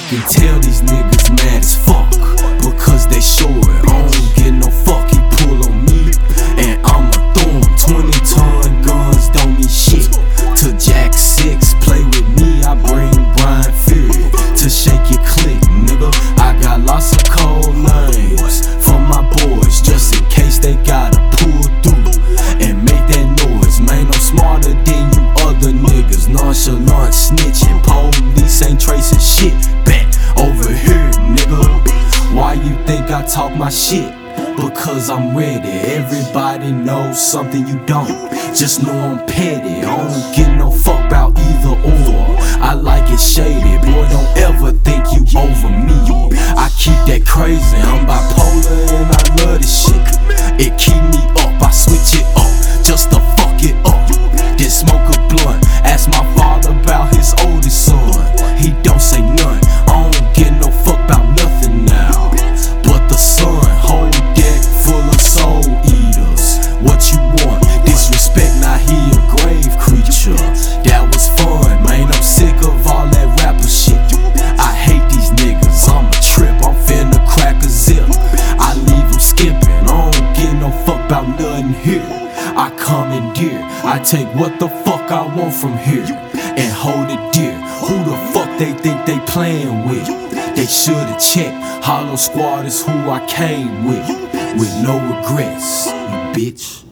can tell these niggas mad as fuck, because they sure it. I don't get no fuck, he pull on me, and I'ma throw him. 20-ton guns don't mean shit to Jack 6. Play with me, I bring Brian Fury to shake your click, nigga. I got lots of cold names for my boys, just in case they gotta pull through and make that noise. Man, I'm smarter than you other niggas. Nonchalant snitching, police ain't tracing shit back over here, nigga. Why you think I talk my shit? Because I'm ready. Everybody knows something you don't. Just know I'm petty. I don't get no fuck about either or. I like it shady. Boy, don't ever think you over me. I keep that crazy. I'm bipolar and I love this shit. It keep me up. I switch it up just to fuck it up. Then smoke a blunt. Ask my father about his oldest son. He don't say none. I don't get no fuck about nothing now but the sun. Whole deck full of soul eaters. What you want? Disrespect, now he a grave creature. That was fun, man. I'm sick of all that rapper shit. I hate these niggas. I'm a trip. I'm finna crack a zip. I leave them skipping. I don't get no fuck about nothing here. I commandeer. I take what the fuck I want from here and hold it dear. Who the fuck they think they playing with? They should've checked. Hollow Squad is who I came with no regrets, you bitch.